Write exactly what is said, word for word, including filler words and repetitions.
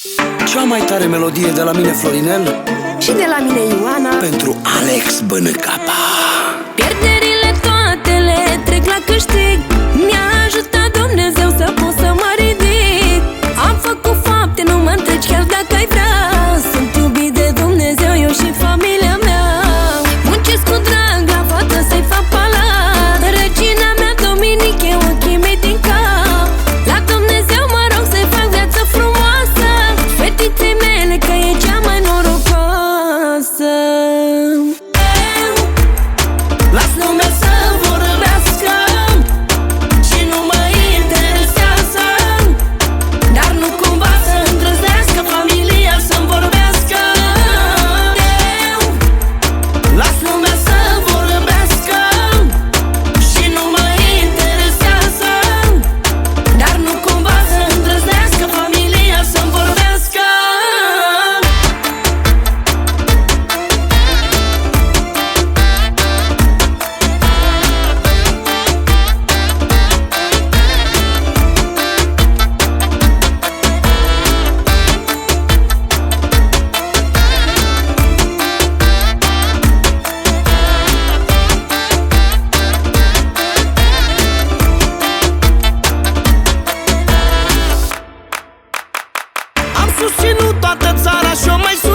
Cea mai tare melodie de la mine, Florinel, și de la mine, Ioana, pentru Alex Bănăcapa. Pierderile toate le trec la câștig. Mi-a ajutat Dumnezeu să pot să mă ridic. Am făcut fapte, nu mă întreci chiar dacă ai vrea. Sunt iubit de Dumnezeu, eu și familia mea. Muncesc cu drag la fată să-i fac palat. Regina mea, Dominic, e ochii mei din cap. La Dumnezeu mă rog să-i fac viață frumoasă fetiței mele, că e cea mai norocoasă. Las lumea să vorbească și nu mă interesează, dar nu cumva să îndrăznească familia să-mi vorbească. Las lumea să vorbească și nu mă interesează, dar nu cumva să îndrăznească familia să-mi vorbească. Am susținut toată țara și-o mai sus